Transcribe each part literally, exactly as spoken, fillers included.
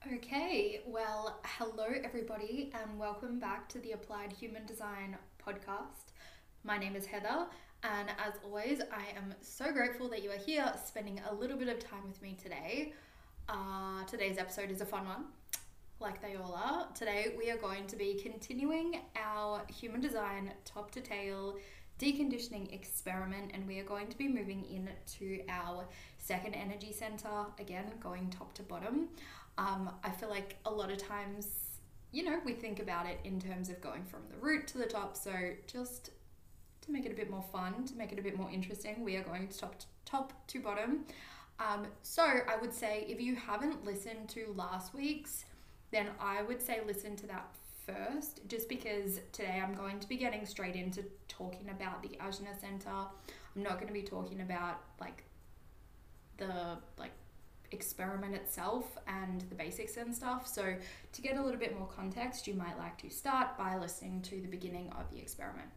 Okay, well, hello everybody, and welcome back to the Applied Human Design podcast. My name is Heather, and as always, I am so grateful that you are here spending a little bit of time with me today. Uh, today's episode is a fun one, like they all are. Today, we are going to be continuing our human design top to tail deconditioning experiment, and we are going to be moving into our second energy center, again, going top to bottom. Um, I feel like a lot of times, you know, we think about it in terms of going from the root to the top. So just to make it a bit more fun, to make it a bit more interesting, we are going to top to, top to bottom. Um, so I would say if you haven't listened to last week's, then I would say listen to that first, just because today I'm going to be getting straight into talking about the Ajna Center. I'm not going to be talking about like the like experiment itself and the basics and stuff. So to get a little bit more context, you might like to start by listening to the beginning of the experiment.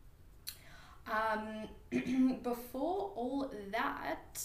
Um, before all that,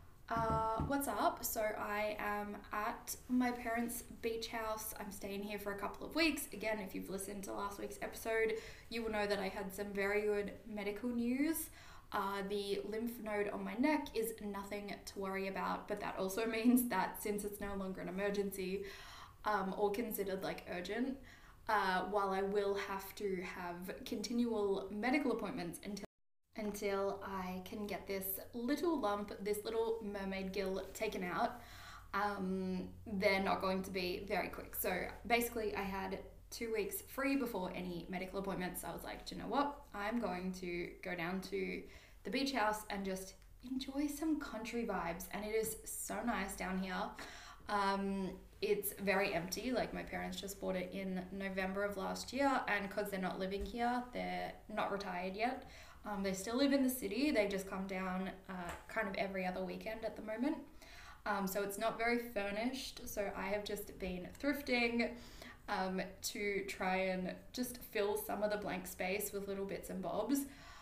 uh, what's up? So I am at my parents' beach house. I'm staying here for a couple of weeks. Again, if you've listened to last week's episode, you will know that I had some very good medical news. Uh, the lymph node on my neck is nothing to worry about, but that also means that since it's no longer an emergency um, or considered like urgent, uh, while I will have to have continual medical appointments until until I can get this little lump, this little mermaid gill taken out, um, they're not going to be very quick. So basically I had two weeks free before any medical appointments. I was like, do you know what? I'm going to go down to the beach house and just enjoy some country vibes. And it is so nice down here. Um, it's very empty. Like my parents just bought it in November of last year, and because they're not living here, they're not retired yet. Um, they still live in the city. They just come down uh, kind of every other weekend at the moment. Um, so it's not very furnished. So I have just been thrifting um, to try and just fill some of the blank space with little bits and bobs.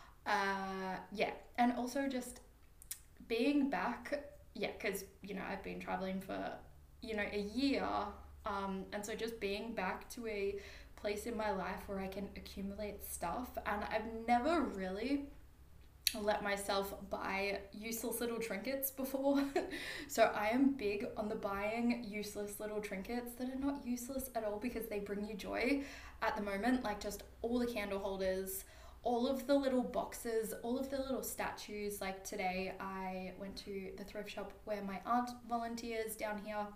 Uh, yeah, and also just being back, yeah, because, you know, I've been traveling for, you know, a year. Um, and so just being back to a place in my life where I can accumulate stuff, and I've never really let myself buy useless little trinkets before. So I am big on the buying useless little trinkets that are not useless at all because they bring you joy at the moment, like just all the candle holders, all of the little boxes, all of the little statues. Like today I went to the thrift shop where my aunt volunteers down here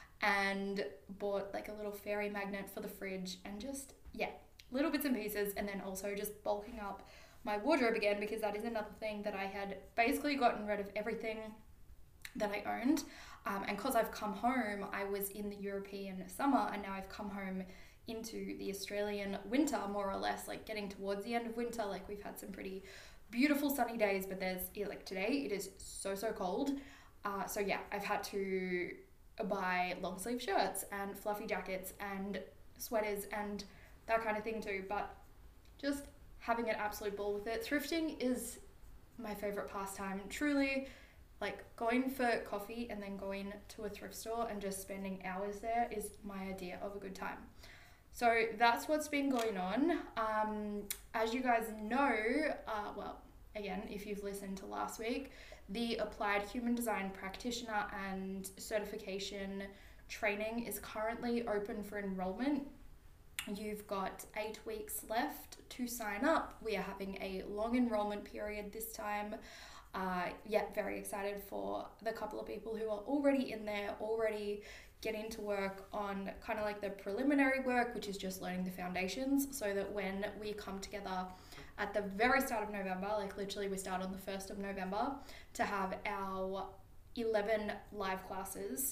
and bought like a little fairy magnet for the fridge, and just, yeah, little bits and pieces. And then also just bulking up my wardrobe again, because that is another thing that I had basically gotten rid of everything that I owned. Um, and because I've come home, I was in the European summer, and now I've come home into the Australian winter, more or less, like getting towards the end of winter. Like we've had some pretty beautiful sunny days, but there's, yeah, like today it is so, so cold. Uh, so yeah, I've had to buy long sleeve shirts and fluffy jackets and sweaters and that kind of thing too, but just having an absolute ball with it. Thrifting is my favorite pastime, truly. Like going for coffee and then going to a thrift store and just spending hours there is my idea of a good time. So that's what's been going on. Um, as you guys know, uh, well, again, if you've listened to last week, the Applied Human Design Practitioner and Certification training is currently open for enrollment. You've got eight weeks left to sign up. We are having a long enrollment period this time. Uh, yeah, very excited for the couple of people who are already in there, already getting to work on kind of like the preliminary work, which is just learning the foundations, so that when we come together at the very start of November, like literally we start on the first of November, to have our eleven live classes,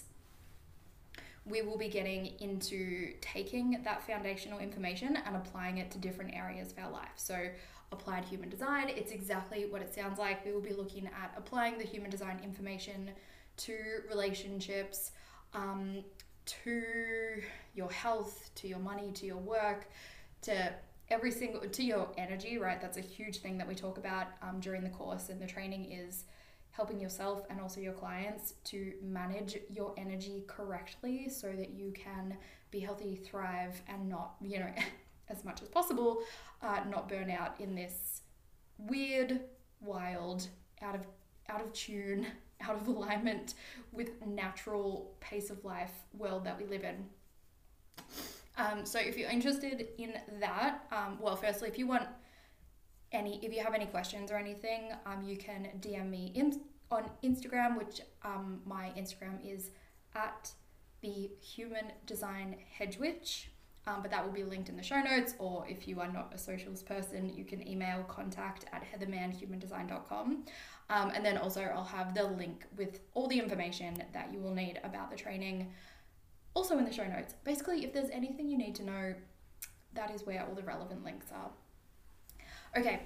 we will be getting into taking that foundational information and applying it to different areas of our life. So applied human design, it's exactly what it sounds like. We will be looking at applying the human design information to relationships, um, to your health, to your money, to your work, to every single, to your energy, right? That's a huge thing that we talk about um, during the course and the training, is helping yourself and also your clients to manage your energy correctly so that you can be healthy, thrive, and not, you know, as much as possible, uh, not burn out in this weird, wild, out of out of tune, out of alignment with natural pace of life world that we live in. Um, so if you're interested in that, um, well, firstly, if you want any, if you have any questions or anything, um, you can D M me in on Instagram, which um, my Instagram is at the Human Design Hedge Witch. Um, but that will be linked in the show notes, or if you are not a socials person, you can email contact at heatherman human design dot com. Um, and then also I'll have the link with all the information that you will need about the training also in the show notes. Basically, if there's anything you need to know, that is where all the relevant links are. Okay.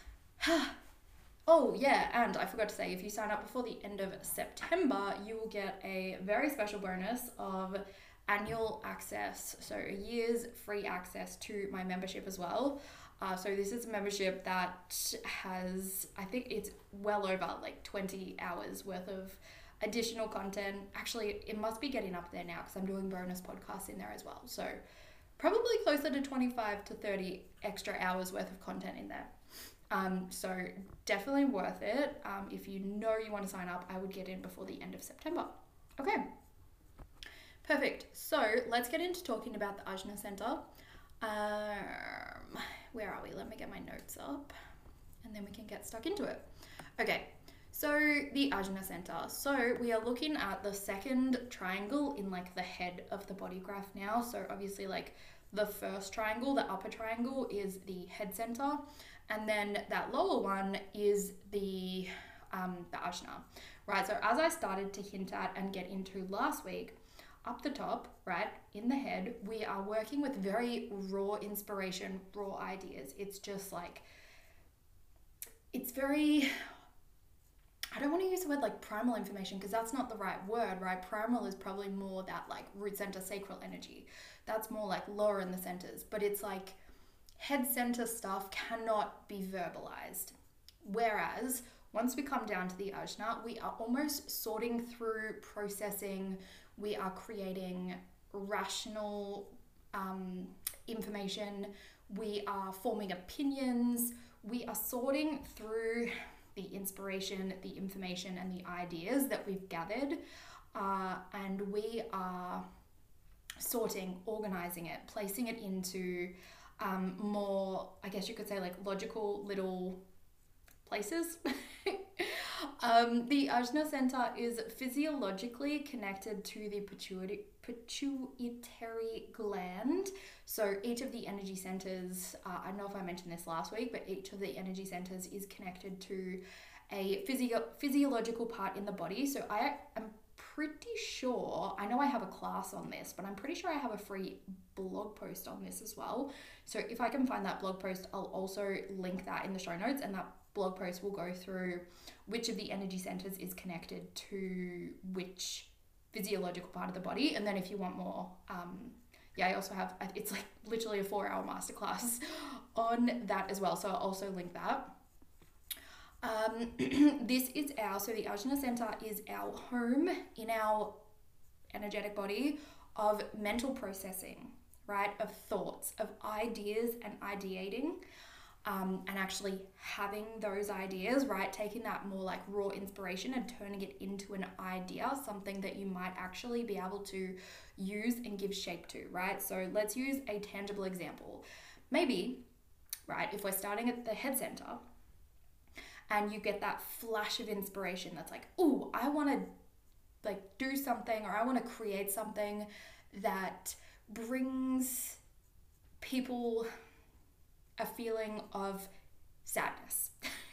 Oh yeah, and I forgot to say, if you sign up before the end of September, you will get a very special bonus of annual access, so a year's free access to my membership as well. Uh, so this is a membership that has, I think it's well over like twenty hours worth of additional content. Actually, it must be getting up there now because I'm doing bonus podcasts in there as well. So probably closer to twenty-five to thirty extra hours worth of content in there. Um, so definitely worth it. Um, if you know you want to sign up, I would get in before the end of September. Okay. Perfect. So let's get into talking about the Ajna Center. Um, where are we? Let me get my notes up and then we can get stuck into it. Okay, so the Ajna Center. So we are looking at the second triangle in like the head of the body graph now. So obviously like the first triangle, the upper triangle is the head center. And then that lower one is the, um, the Ajna, right? So as I started to hint at and get into last week, up the top, right, in the head, we are working with very raw inspiration, raw ideas. It's just like, it's very, I don't want to use the word like primal information because that's not the right word, right? Primal is probably more that like root center, sacral energy. That's more like lower in the centers, but it's like head center stuff cannot be verbalized. Whereas once we come down to the Ajna, we are almost sorting through, processing, we are creating rational um, information, we are forming opinions, we are sorting through the inspiration, the information, and the ideas that we've gathered, uh, and we are sorting, organizing it, placing it into um, more, I guess you could say, like logical little places. um, the Ajna Center is physiologically connected to the pituitary, pituitary gland. So each of the energy centers, uh, I don't know if I mentioned this last week, but each of the energy centers is connected to a physio- physiological part in the body. So I am pretty sure, I know I have a class on this, but I'm pretty sure I have a free blog post on this as well. So if I can find that blog post, I'll also link that in the show notes, and that blog post will go through which of the energy centers is connected to which physiological part of the body. And then if you want more, um, yeah, I also have, it's like literally a four hour masterclass on that as well. So I'll also link that. Um, this is our, so the Ajna Center is our home in our energetic body of mental processing, right? Of thoughts, of ideas and ideating. Um, and actually having those ideas, right? Taking that more like raw inspiration and turning it into an idea, something that you might actually be able to use and give shape to, right? So let's use a tangible example. Maybe, right, if we're starting at the head center and you get that flash of inspiration that's like, oh, I want to like do something, or I want to create something that brings people a feeling of sadness.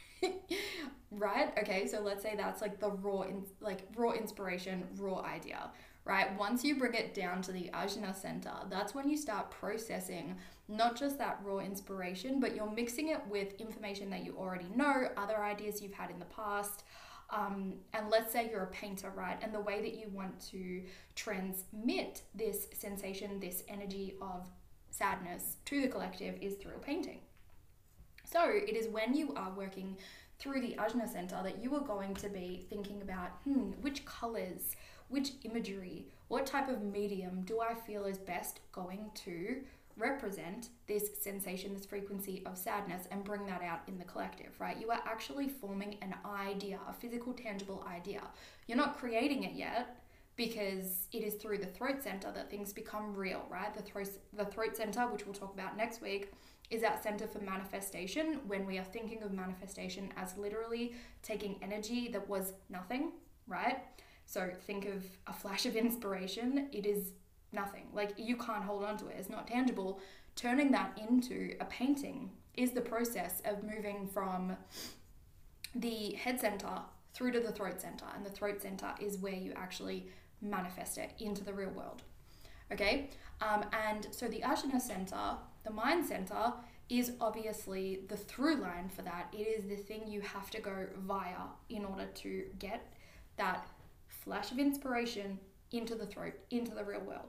Right? Okay, so let's say that's like the raw in, like raw inspiration, raw idea, right? Once you bring it down to the Ajna Center, that's when you start processing not just that raw inspiration, but you're mixing it with information that you already know, other ideas you've had in the past. Um, and let's say you're a painter, right? And the way that you want to transmit this sensation, this energy of sadness to the collective is through a painting. So it is when you are working through the Ajna Center that you are going to be thinking about, hmm, which colors, which imagery, what type of medium do I feel is best going to represent this sensation, this frequency of sadness, and bring that out in the collective, right? You are actually forming an idea, a physical, tangible idea. You're not creating it yet, because it is through the throat center that things become real, right? The throat, the throat center, which we'll talk about next week, is that center for manifestation, when we are thinking of manifestation as literally taking energy that was nothing, right? So think of a flash of inspiration. It is nothing. Like, you can't hold on to it. It's not tangible. Turning that into a painting is the process of moving from the head center through to the throat center. And the throat center is where you actually manifest it into the real world. Okay? Um, and so the Ajna Center, the mind center, is obviously the through line for that. It is the thing you have to go via in order to get that flash of inspiration into the throat, into the real world.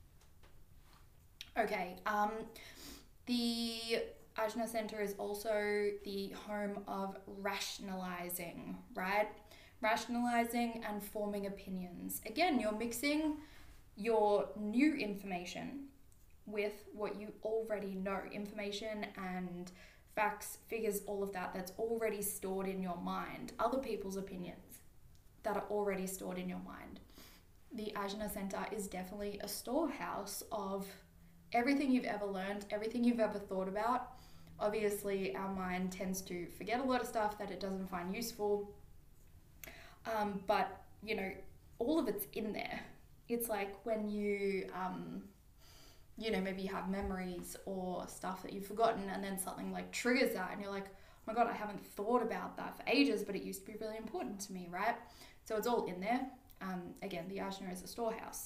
Okay, um, the Ajna Center is also the home of rationalizing, right? Rationalizing and forming opinions. Again, you're mixing your new information with what you already know. Information and facts, figures, all of that, that's already stored in your mind. Other people's opinions that are already stored in your mind. The Ajna Center is definitely a storehouse of everything you've ever learned, everything you've ever thought about. Obviously, our mind tends to forget a lot of stuff that it doesn't find useful. Um, but, you know, all of it's in there. It's like when you, um, you know, maybe you have memories or stuff that you've forgotten, and then something like triggers that and you're like, oh my God, I haven't thought about that for ages, but it used to be really important to me, right? So it's all in there. Um, again, the Ajna is a storehouse.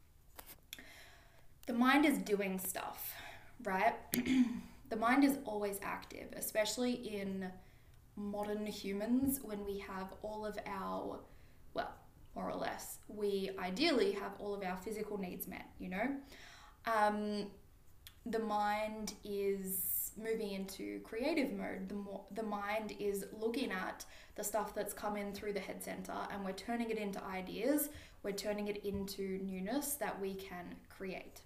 The mind is doing stuff, right? The mind is always active, especially in modern humans, when we have all of our, well, more or less, we ideally have all of our physical needs met, you know? Um, the mind is moving into creative mode. The more, the mind is looking at the stuff that's come in through the head center, and we're turning it into ideas. We're turning it into newness that we can create.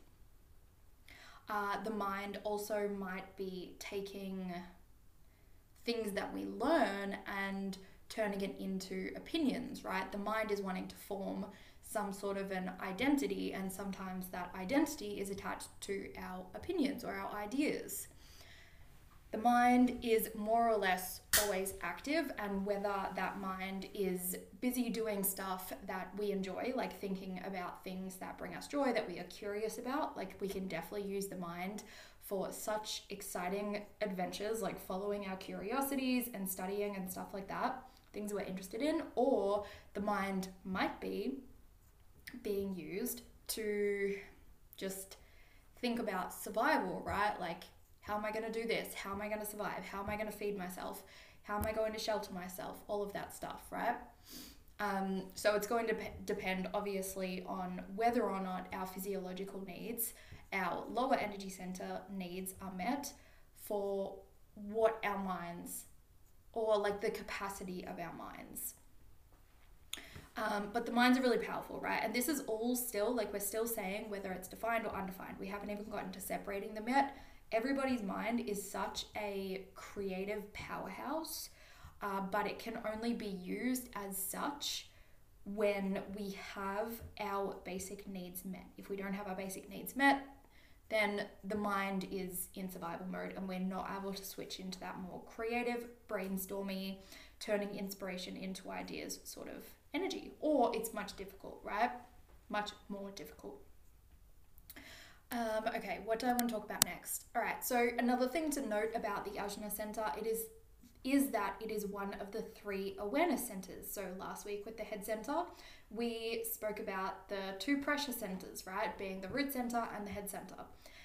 Uh, the mind also might be taking things that we learn and turning it into opinions, right? The mind is wanting to form some sort of an identity, and sometimes that identity is attached to our opinions or our ideas. The mind is more or less always active, and whether that mind is busy doing stuff that we enjoy, like thinking about things that bring us joy, that we are curious about, like we can definitely use the mind for such exciting adventures, like following our curiosities and studying and stuff like that, things we're interested in. Or the mind might be being used to just think about survival, right? Like, how am I going to do this? How am I going to survive? How am I going to feed myself? How am I going to shelter myself? All of that stuff, right? Um, so it's going to pe- depend, obviously, on whether or not our physiological needs, our lower energy center needs are met for what our minds, or like the capacity of our minds. Um, but the minds are really powerful, right? And this is all still, like we're still saying, whether it's defined or undefined. We haven't even gotten to separating them yet. Everybody's mind is such a creative powerhouse, uh, but it can only be used as such when we have our basic needs met. If we don't have our basic needs met, then the mind is in survival mode, and we're not able to switch into that more creative, brainstormy, turning inspiration into ideas sort of energy. Or it's much difficult, right? Much more difficult. Um, okay, what do I want to talk about next? All right, so another thing to note about the Ajna Center, it is is that it is one of the three awareness centers. So last week with the head center, we spoke about the two pressure centers, right? Being the root center and the head center.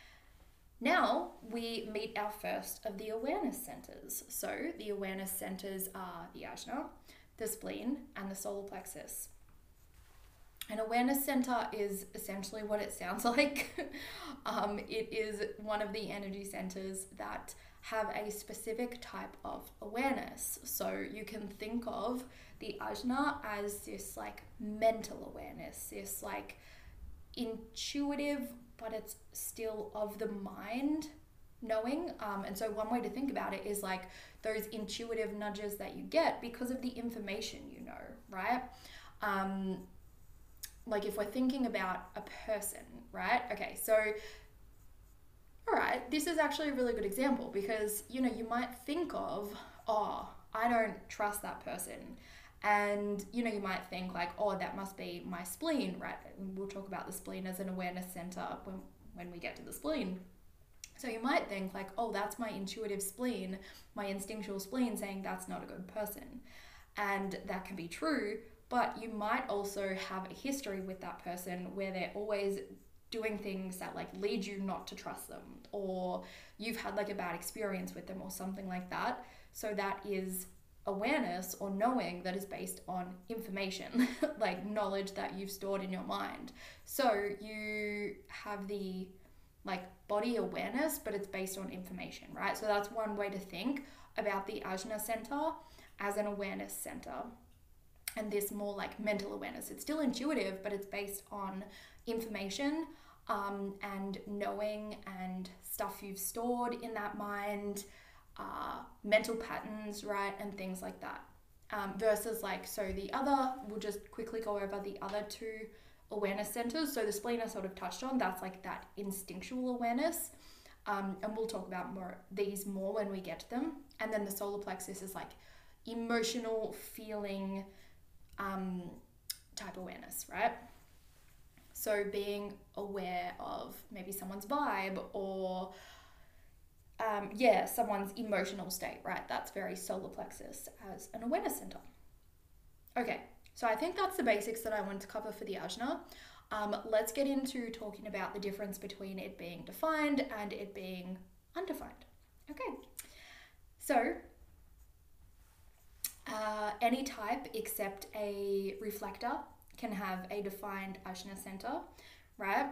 Now we meet our first of the awareness centers. So the awareness centers are the Ajna, the spleen, and the solar plexus. An awareness center is essentially what it sounds like. um, it is one of the energy centers that have a specific type of awareness. So you can think of the ajna as this like mental awareness, this like intuitive, but it's still of the mind knowing. Um, and so one way to think about it is like those intuitive nudges that you get because of the information you know, right? Um, like if we're thinking about a person, right? Okay, so, all right, this is actually a really good example because, you know, you might think of, oh, I don't trust that person. And, you know, you might think like, oh, that must be my spleen, right? And we'll talk about the spleen as an awareness center when, when we get to the spleen. So you might think like, oh, that's my intuitive spleen, my instinctual spleen saying that's not a good person. And that can be true, but you might also have a history with that person where they're always doing things that like lead you not to trust them, or you've had like a bad experience with them or something like that. So that is awareness or knowing that is based on information, like knowledge that you've stored in your mind. So you have the like body awareness, but it's based on information, right? So that's one way to think about the Ajna center as an awareness center. And this more like mental awareness. It's still intuitive, but it's based on information um, and knowing and stuff you've stored in that mind, uh, mental patterns, right? And things like that. Um, versus like, so the other, we'll just quickly go over the other two awareness centers. So the spleen I sort of touched on, that's like that instinctual awareness. Um, and we'll talk about more these more when we get to them. And then the solar plexus is like emotional feeling um, type awareness, right? So being aware of maybe someone's vibe or um, yeah, someone's emotional state, right? That's very solar plexus as an awareness center. Okay, so I think that's the basics that I wanted to cover for the Ajna. Um, let's get into talking about the difference between it being defined and it being undefined. Okay, so uh, any type except a reflector can have a defined Ajna center, right?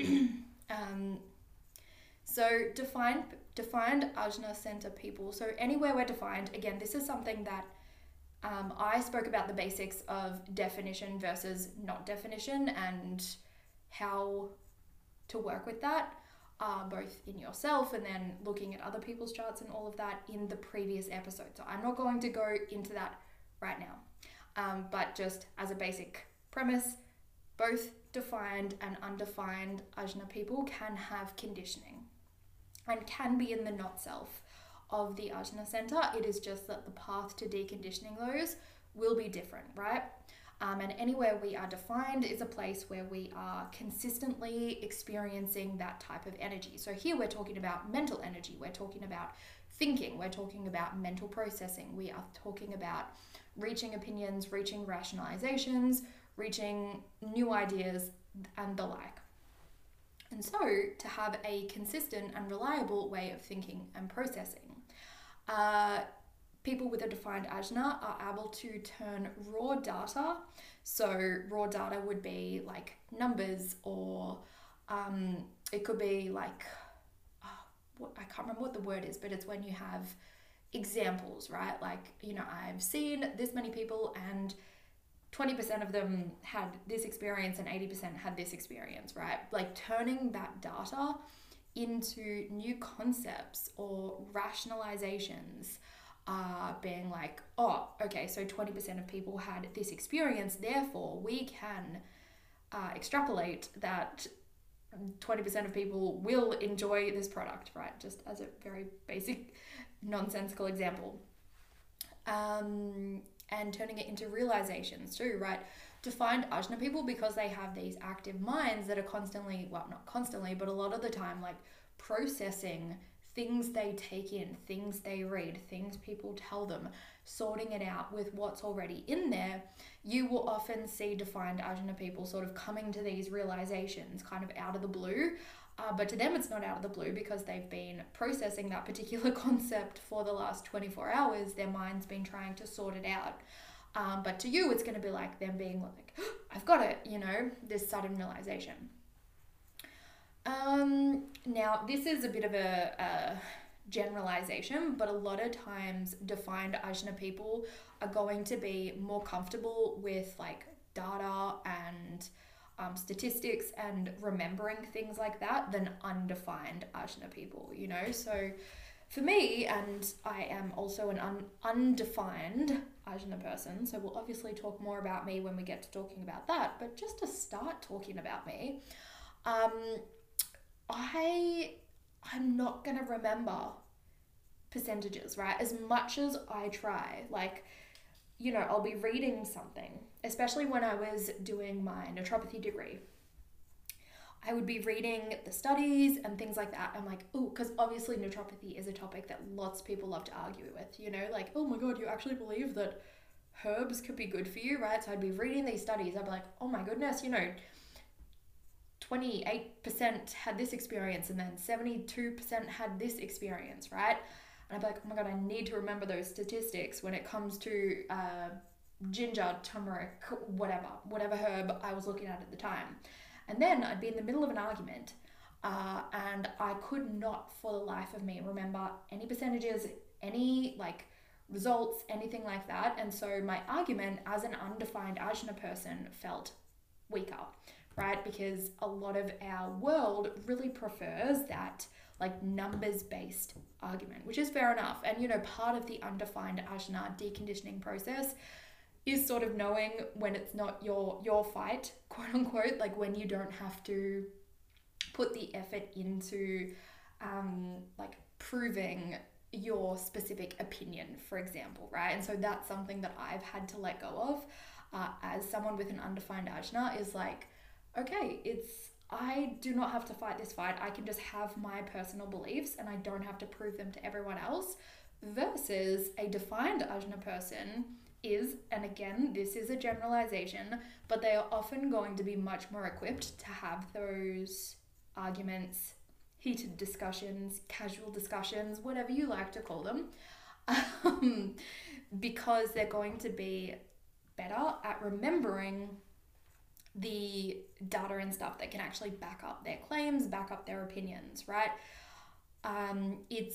um, so defined defined Ajna center people. So anywhere we're defined, again, this is something that um, I spoke about the basics of definition versus not definition and how to work with that, uh, both in yourself and then looking at other people's charts and all of that in the previous episode. So I'm not going to go into that right now, um, but just as a basic premise, both defined and undefined Ajna people can have conditioning and can be in the not self of the Ajna center. It is just that the path to deconditioning those will be different, right? Um, and anywhere we are defined is a place where we are consistently experiencing that type of energy. So here we're talking about mental energy, we're talking about thinking, we're talking about mental processing, we are talking about reaching opinions, reaching rationalizations, reaching new ideas and the like. And so to have a consistent and reliable way of thinking and processing, uh, people with a defined Ajna are able to turn raw data. So raw data would be like numbers, or um, it could be like, oh, what, I can't remember what the word is, but it's when you have examples, right? Like, you know, I've seen this many people and twenty percent of them had this experience and eighty percent had this experience, right? Like turning that data into new concepts or rationalizations, uh, being like, oh, okay, so twenty percent of people had this experience, therefore we can uh, extrapolate that twenty percent of people will enjoy this product, right? Just as a very basic, nonsensical example. Um, and turning it into realizations too, right? Defined Ajna people, because they have these active minds that are constantly, well, not constantly, but a lot of the time, like processing things they take in, things they read, things people tell them, sorting it out with what's already in there. You will often see defined Ajna people sort of coming to these realizations kind of out of the blue. Uh, but to them, it's not out of the blue because they've been processing that particular concept for the last twenty-four hours. Their mind's been trying to sort it out. Um, but to you, it's going to be like them being like, oh, I've got it, you know, this sudden realization. Um, now, this is a bit of a, a generalization, but a lot of times defined Ajna people are going to be more comfortable with like data and um, statistics and remembering things like that than undefined Ajna people, you know? So for me, and I am also an un- undefined Ajna person, so we'll obviously talk more about me when we get to talking about that, but just to start talking about me, um, I, I'm not going to remember percentages, right? As much as I try, like, you know, I'll be reading something, especially when I was doing my naturopathy degree. I would be reading the studies and things like that. I'm like, oh, because obviously naturopathy is a topic that lots of people love to argue with, you know, like, oh my God, you actually believe that herbs could be good for you, right? So I'd be reading these studies. I'd be like, oh my goodness, you know, twenty-eight percent had this experience and then seventy-two percent had this experience, right? And I'd be like, oh my God, I need to remember those statistics when it comes to uh, ginger, turmeric, whatever, whatever herb I was looking at at the time. And then I'd be in the middle of an argument uh, and I could not for the life of me remember any percentages, any like results, anything like that. And so my argument as an undefined Ajna person felt weaker, right? Because a lot of our world really prefers that like numbers-based argument, which is fair enough. And, you know, part of the undefined Ajna deconditioning process is sort of knowing when it's not your your fight, quote unquote, like when you don't have to put the effort into um, like proving your specific opinion, for example, right? And so that's something that I've had to let go of uh, as someone with an undefined Ajna is like, okay, it's, I do not have to fight this fight. I can just have my personal beliefs and I don't have to prove them to everyone else, versus a defined Ajna person is, and again, this is a generalization, but they are often going to be much more equipped to have those arguments, heated discussions, casual discussions, whatever you like to call them, um, because they're going to be better at remembering the data and stuff that can actually back up their claims, back up their opinions, right? Um,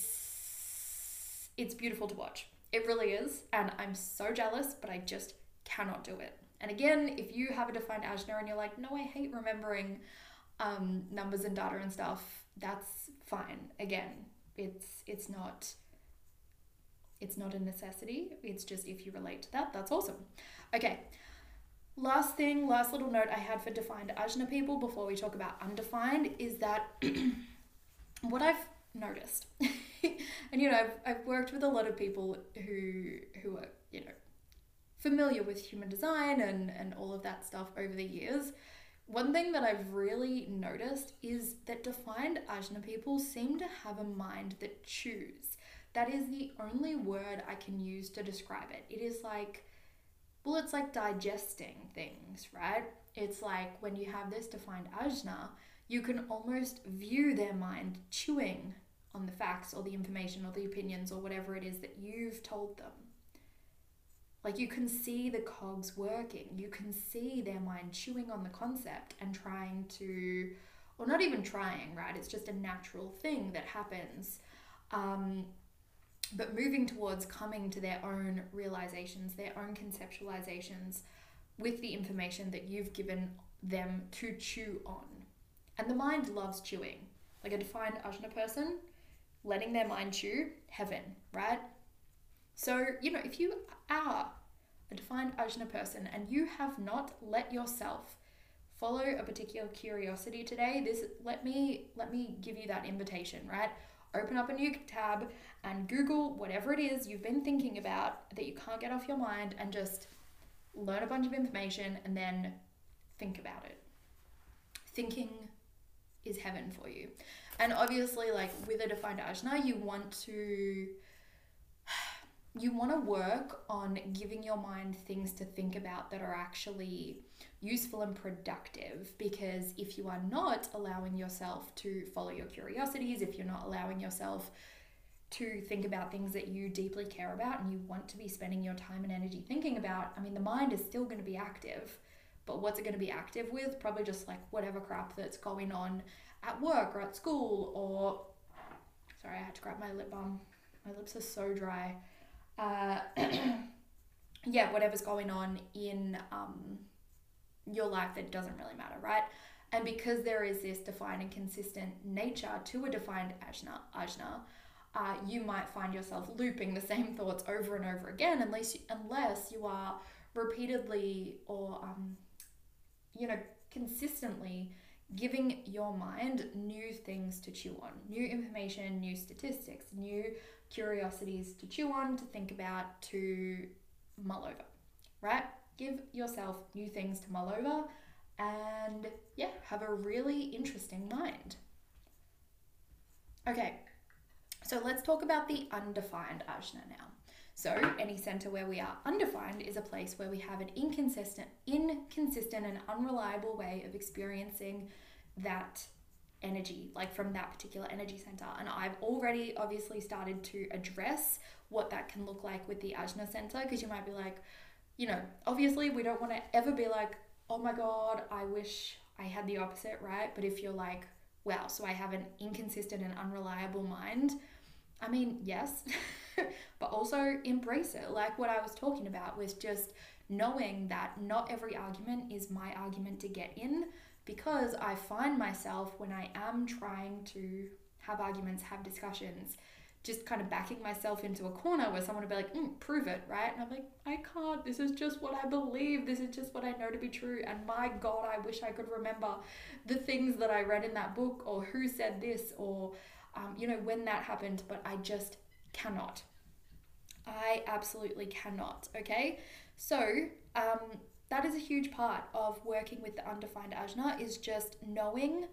it's it's beautiful to watch. It really is, and I'm so jealous, but I just cannot do it. And again, if you have a defined Ajna and you're like, no, I hate remembering um, numbers and data and stuff, that's fine. Again, it's it's not it's not a necessity. It's just if you relate to that, that's awesome. Okay. Last thing, last little note I had for defined Ajna people before we talk about undefined is that what I've noticed, and you know, I've, I've worked with a lot of people who who are, you know, familiar with human design and, and all of that stuff over the years. One thing that I've really noticed is that defined Ajna people seem to have a mind that chews. That is the only word I can use to describe it. It is like, well, it's like digesting things, right? It's like when you have this defined Ajna, you can almost view their mind chewing on the facts or the information or the opinions or whatever it is that you've told them. Like you can see the cogs working. You can see their mind chewing on the concept and trying to, or not even trying, right? It's just a natural thing that happens. Um, but moving towards coming to their own realizations, their own conceptualizations with the information that you've given them to chew on. And the mind loves chewing. Like a defined Ajna person, letting their mind chew, heaven, right? So, you know, if you are a defined Ajna person and you have not let yourself follow a particular curiosity today, this let me let me give you that invitation, right? Open up a new tab and Google whatever it is you've been thinking about that you can't get off your mind and just learn a bunch of information and then think about it. Thinking is heaven for you. And obviously, like with a defined Ajna, you want to you want to work on giving your mind things to think about that are actually useful and productive, because if you are not allowing yourself to follow your curiosities, if you're not allowing yourself to think about things that you deeply care about and you want to be spending your time and energy thinking about, I mean, the mind is still going to be active, but what's it going to be active with? Probably just like whatever crap that's going on at work or at school, or, sorry, I had to grab my lip balm. My lips are so dry. Uh, yeah, whatever's going on in um, your life that doesn't really matter, right? And because there is this defined and consistent nature to a defined ajna, ajna uh, you might find yourself looping the same thoughts over and over again unless you, unless you are repeatedly or, um, you know, consistently giving your mind new things to chew on, new information, new statistics, new curiosities to chew on, to think about, to mull over, right? Give yourself new things to mull over and, yeah, have a really interesting mind. Okay, so let's talk about the undefined ajna now. So any center where we are undefined is a place where we have an inconsistent, inconsistent and unreliable way of experiencing that energy, like from that particular energy center. And I've already obviously started to address what that can look like with the ajna center, because you might be like, you know, obviously we don't want to ever be like, oh my God, I wish I had the opposite, right? But if you're like, wow, so I have an inconsistent and unreliable mind, I mean, yes, but also embrace it. Like what I was talking about was just knowing that not every argument is my argument to get in, because I find myself when I am trying to have arguments, have discussions, just kind of backing myself into a corner where someone would be like, mm, prove it, right? And I'm like, I can't, this is just what I believe, this is just what I know to be true, and my God, I wish I could remember the things that I read in that book, or who said this, or, um, you know, when that happened, but I just cannot. I absolutely cannot, okay? So, um, that is a huge part of working with the undefined ajna, is just knowing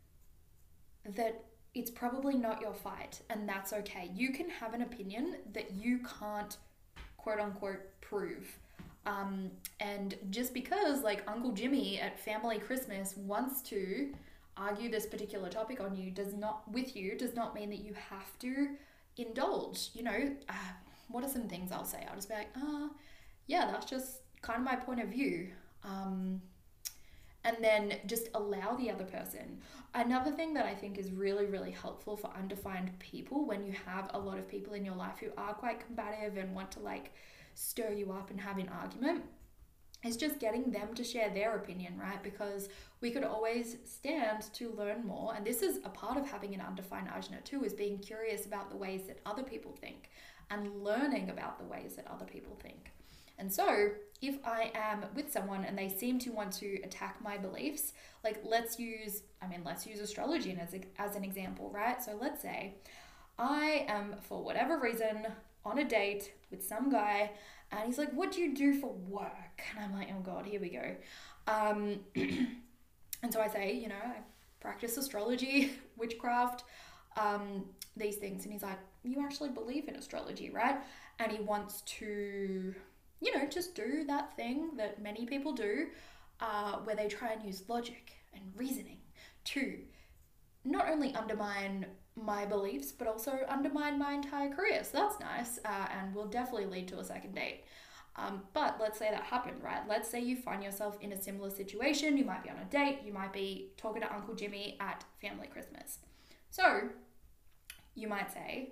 that it's probably not your fight, and that's okay. You can have an opinion that you can't quote unquote prove. Um, and just because like Uncle Jimmy at Family Christmas wants to argue this particular topic on you does not, with you, does not mean that you have to indulge. You know, uh, what are some things I'll say? I'll just be like, ah, uh, yeah, that's just kind of my point of view. Um, and then just allow the other person. Another thing that I think is really, really helpful for undefined people, when you have a lot of people in your life who are quite combative and want to like stir you up and have an argument, is just getting them to share their opinion, right? Because we could always stand to learn more. And this is a part of having an undefined ajna too, is being curious about the ways that other people think and learning about the ways that other people think. And so if I am with someone and they seem to want to attack my beliefs, like let's use, I mean, let's use astrology as, a, as an example, right? So let's say I am, for whatever reason, on a date with some guy and he's like, what do you do for work? And I'm like, oh God, here we go. Um, and so I say, you know, I practice astrology, witchcraft, um, these things. And he's like, you actually believe in astrology, right? And he wants to, you know, just do that thing that many people do, uh, where they try and use logic and reasoning to not only undermine my beliefs, but also undermine my entire career. So that's nice, uh, and will definitely lead to a second date. Um, but let's say that happened, right? Let's say you find yourself in a similar situation. You might be on a date. You might be talking to Uncle Jimmy at Family Christmas. So you might say,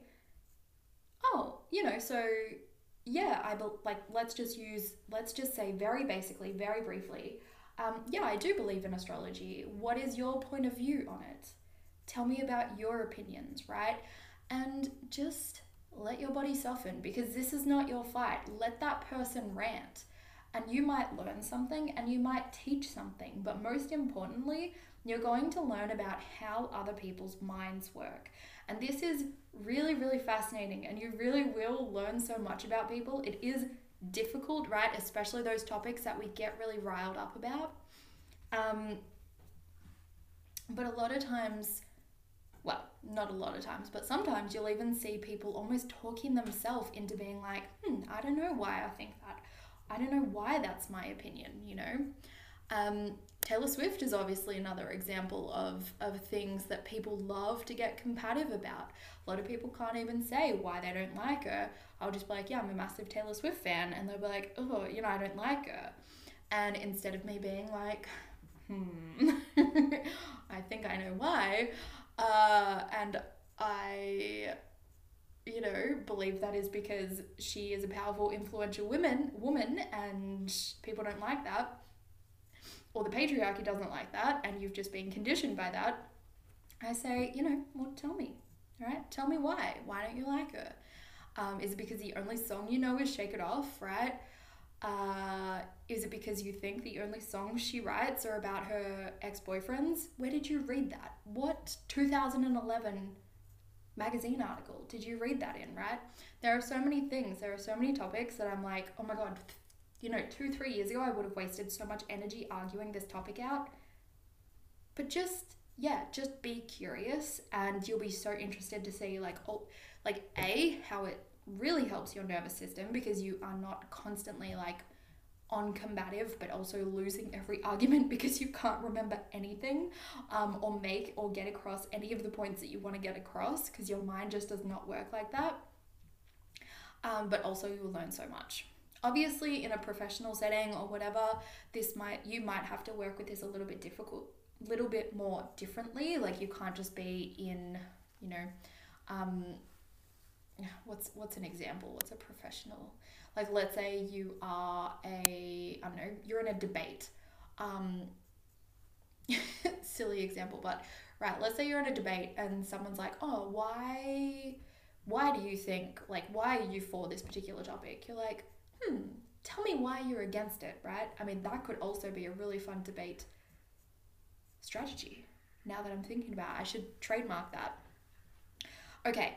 oh, you know, so yeah, I be- like, let's just use, let's just say very basically, very briefly, um, yeah, I do believe in astrology. What is your point of view on it? Tell me about your opinions, right? And just let your body soften, because this is not your fight. Let that person rant, and you might learn something and you might teach something, but most importantly, you're going to learn about how other people's minds work. And this is really, really fascinating, and you really will learn so much about people. It is difficult, right? Especially those topics that we get really riled up about. Um, but a lot of times, well, not a lot of times, but sometimes you'll even see people almost talking themselves into being like, hmm, I don't know why I think that. I don't know why that's my opinion, you know? Um, Taylor Swift is obviously another example of, of things that people love to get combative about. A lot of people can't even say why they don't like her. I'll just be like, yeah, I'm a massive Taylor Swift fan. And they'll be like, oh, you know, I don't like her. And instead of me being like, hmm, I think I know why. Uh, and I, you know, believe that is because she is a powerful, influential woman, woman, and people don't like that. Or the patriarchy doesn't like that, and you've just been conditioned by that. I say, you know, well, tell me, all right? Tell me why. Why don't you like her? Um, is it because the only song you know is Shake It Off, right? Uh, is it because you think the only songs she writes are about her ex-boyfriends? Where did you read that? What two thousand eleven magazine article did you read that in, right? There are so many things, there are so many topics that I'm like, oh my God, you know, two, three years ago, I would have wasted so much energy arguing this topic out. But just, yeah, just be curious, and you'll be so interested to see, like, oh, like, A, how it really helps your nervous system, because you are not constantly, like, on combative, but also losing every argument because you can't remember anything, um, or make or get across any of the points that you want to get across, because your mind just does not work like that. Um, but also you will learn so much. Obviously, in a professional setting or whatever, this might you might have to work with this a little bit difficult, little bit more differently. Like, you can't just be in, you know, um, what's what's an example? What's a professional? Like, let's say you are a, I don't know, you're in a debate. Um, silly example, but right, let's say you're in a debate and someone's like, oh, why, why do you think, like, why are you for this particular topic? You're like, hmm, tell me why you're against it, right? I mean, that could also be a really fun debate strategy. Now that I'm thinking about it, I should trademark that. Okay.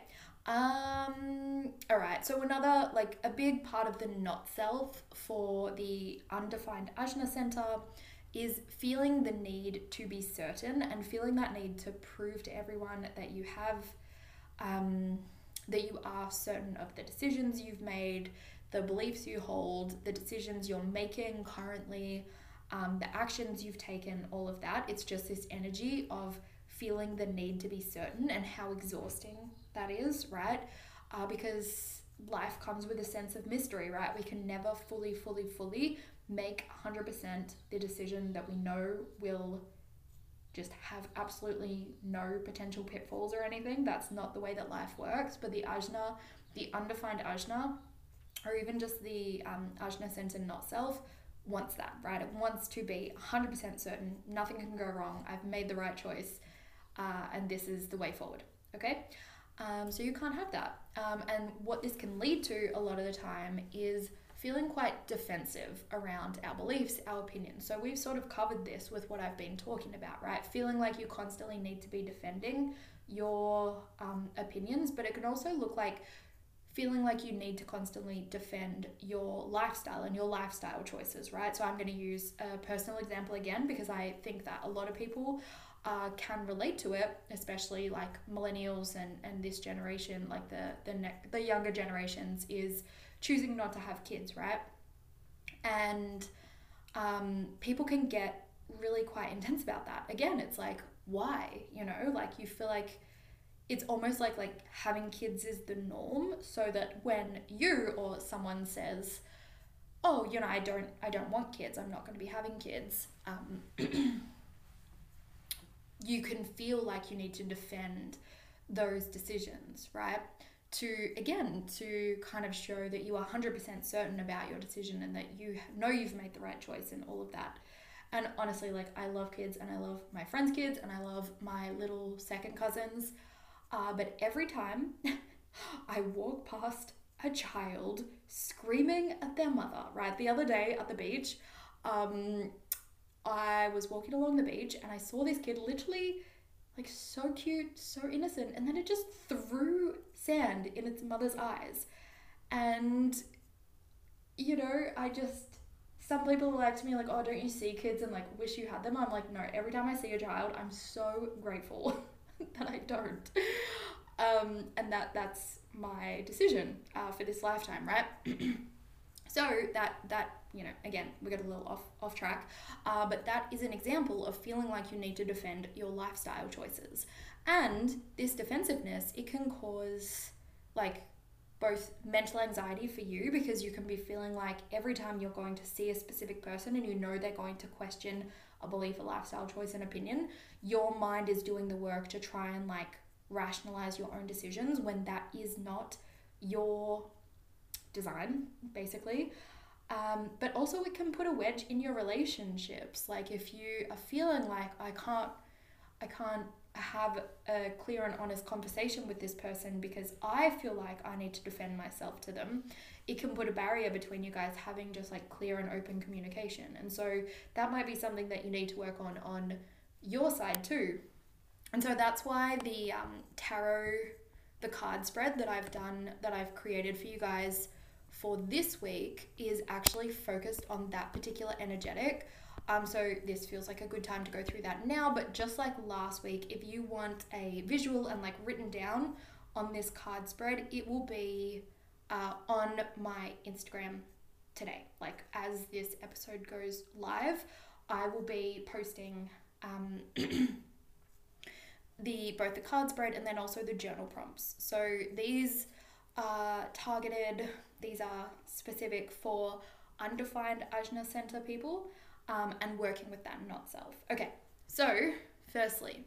Um, all right. So another, like, a big part of the not self for the undefined Ajna Center is feeling the need to be certain, and feeling that need to prove to everyone that you have, um, that you are certain of the decisions you've made, the beliefs you hold, the decisions you're making currently, um, the actions you've taken, all of that. It's just this energy of feeling the need to be certain, and how exhausting that is, right? Uh, because life comes with a sense of mystery, right? We can never fully, fully, fully make one hundred percent the decision that we know will just have absolutely no potential pitfalls or anything. That's not the way that life works. But the Ajna, the undefined Ajna, or even just the um, Ajna Center not self, wants that, right? It wants to be one hundred percent certain, nothing can go wrong, I've made the right choice, uh, and this is the way forward, okay? Um, so you can't have that. Um, and what this can lead to a lot of the time is feeling quite defensive around our beliefs, our opinions. So we've sort of covered this with what I've been talking about, right? Feeling like you constantly need to be defending your um, opinions, but it can also look like feeling like you need to constantly defend your lifestyle and your lifestyle choices, right? So I'm going to use a personal example again, because I think that a lot of people uh, can relate to it, especially like millennials and, and this generation, like the the, ne- the younger generations, is choosing not to have kids, right? And um, people can get really quite intense about that. Again, it's like, why? You know, like, you feel like it's almost like like having kids is the norm, so that when you or someone says, oh, you know, I don't I don't want kids, I'm not going to be having kids, um, you can feel like you need to defend those decisions, right? To, again, to kind of show that you are one hundred percent certain about your decision, and that you know you've made the right choice and all of that. And honestly, like, I love kids, and I love my friends' kids, and I love my little second cousins. Uh, but every time I walk past a child screaming at their mother, right? The other day at the beach, um, I was walking along the beach and I saw this kid literally, like, so cute, so innocent, and then it just threw sand in its mother's eyes. And, you know, I just, some people are like to me, like, oh, don't you see kids and, like, wish you had them? I'm like, no, every time I see a child, I'm so grateful that I don't. Um, and that that's my decision uh, for this lifetime, right? So that that you know, again, we got a little off, off track, uh, but that is an example of feeling like you need to defend your lifestyle choices. And this defensiveness, it can cause like both mental anxiety for you, because you can be feeling like every time you're going to see a specific person and you know they're going to question a belief, a lifestyle choice, an opinion, your mind is doing the work to try and like rationalize your own decisions when that is not your design, basically. Um, but also it can put a wedge in your relationships. Like if you are feeling like I can't, I can't have a clear and honest conversation with this person because I feel like I need to defend myself to them, it can put a barrier between you guys having just like clear and open communication. And so that might be something that you need to work on on your side too. And so that's why the um, tarot, the card spread that I've done, that I've created for you guys for this week is actually focused on that particular energetic. Um, so this feels like a good time to go through that now, but just like last week, if you want a visual and like written down on this card spread, it will be uh, on my Instagram today. Like as this episode goes live, I will be posting um, the both the card spread and then also the journal prompts. So these are targeted, these are specific for undefined Ajna Center people. Um, and working with that not self. Okay, so firstly,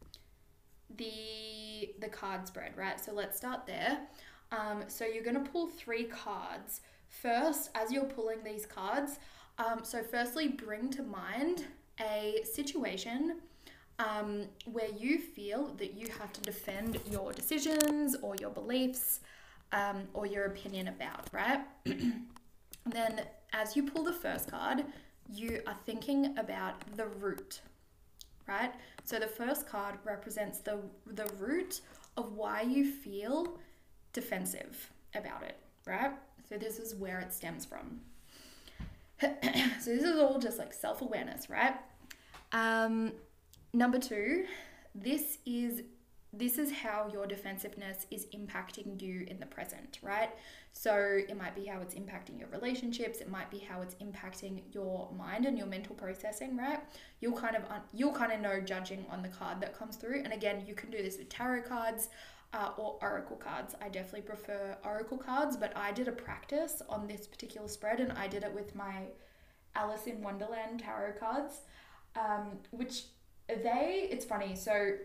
the the card spread, right? So let's start there. Um, so you're going to pull three cards. First, as you're pulling these cards, um, so firstly, bring to mind a situation um, where you feel that you have to defend your decisions or your beliefs um, or your opinion about, right? Then as you pull the first card, you are thinking about the root, right? So the first card represents the the root of why you feel defensive about it, right? So this is where it stems from. So this is all just like self-awareness, right? Um, number two, this is this is how your defensiveness is impacting you in the present, right? So it might be how it's impacting your relationships. It might be how it's impacting your mind and your mental processing, right? You'll kind of un- you'll kind of know judging on the card that comes through. And again, you can do this with tarot cards uh, or oracle cards. I definitely prefer oracle cards, but I did a practice on this particular spread, and I did it with my Alice in Wonderland tarot cards, um, which they, it's funny. So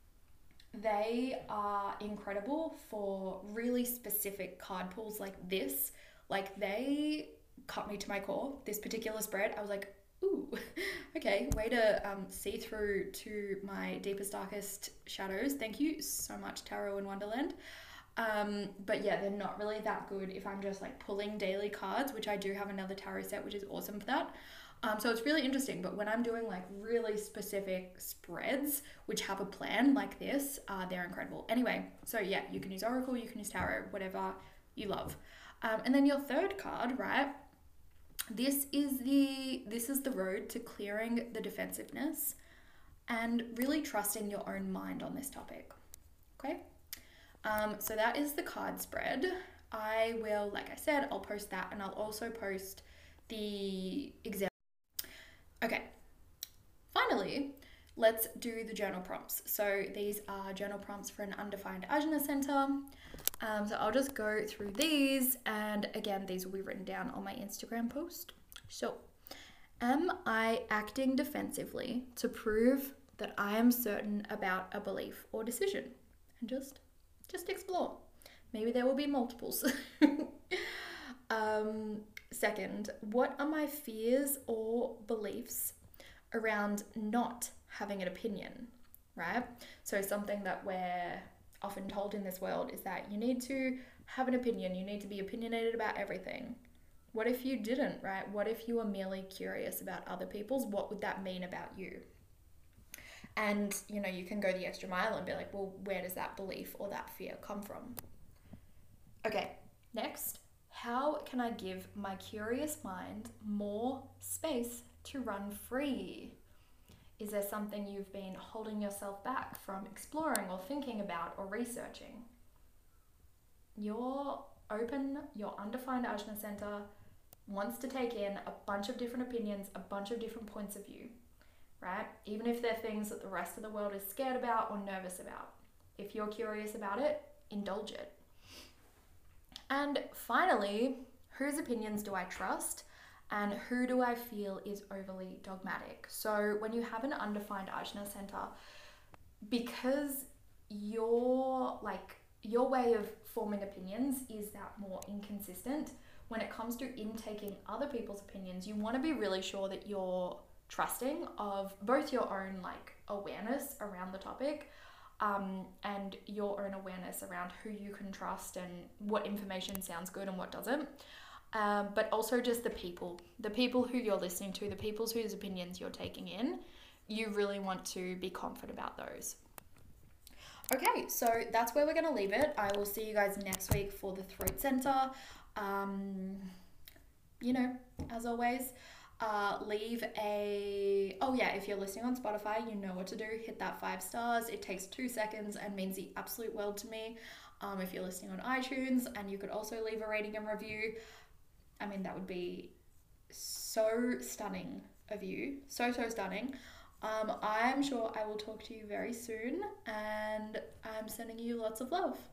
they are incredible for really specific card pulls like this. Like they cut me to my core, this particular spread. I was like, ooh, okay, way to um, see through to my deepest, darkest shadows. Thank you so much, Tarot in Wonderland. Um, but yeah, they're not really that good if I'm just like pulling daily cards, which I do have another tarot set, which is awesome for that. Um, so it's really interesting, but when I'm doing like really specific spreads, which have a plan like this, uh, they're incredible. Anyway, so yeah, you can use Oracle, you can use Tarot, whatever you love. Um, and then your third card, right? This is the, this is the road to clearing the defensiveness and really trusting your own mind on this topic. Okay. Um, so that is the card spread. I will, like I said, I'll post that, and I'll also post the example. Okay, finally, let's do the journal prompts. So these are journal prompts for an undefined Ajna Center. Um, so I'll just go through these, and again, these will be written down on my Instagram post. So, am I acting defensively to prove that I am certain about a belief or decision? And just, just explore. Maybe there will be multiples. um, Second, what are my fears or beliefs around not having an opinion, right? So something that we're often told in this world is that you need to have an opinion, you need to be opinionated about everything. What if you didn't, right? What if you were merely curious about other people's? What would that mean about you? And, you know, you can go the extra mile and be like, well, where does that belief or that fear come from? Okay, next. How can I give my curious mind more space to run free? Is there something you've been holding yourself back from exploring or thinking about or researching? Your open, your undefined Ajna Center wants to take in a bunch of different opinions, a bunch of different points of view, right? Even if they're things that the rest of the world is scared about or nervous about. If you're curious about it, indulge it. And finally, whose opinions do I trust? And who do I feel is overly dogmatic? So when you have an undefined Ajna center, because your like your way of forming opinions is that more inconsistent, when it comes to intaking other people's opinions, you want to be really sure that you're trusting of both your own like awareness around the topic, um, and your own awareness around who you can trust and what information sounds good and what doesn't. Um, but also just the people, the people who you're listening to, the people whose opinions you're taking in, you really want to be confident about those. Okay, so that's where we're going to leave it. I will see you guys next week for the throat center. Um, you know, as always, uh, leave a, oh yeah, if you're listening on Spotify, you know what to do. Hit that five stars. It takes two seconds and means the absolute world to me. Um, if you're listening on iTunes, and you could also leave a rating and review. I mean, that would be so stunning of you. So, so stunning. Um, I'm sure I will talk to you very soon, and I'm sending you lots of love.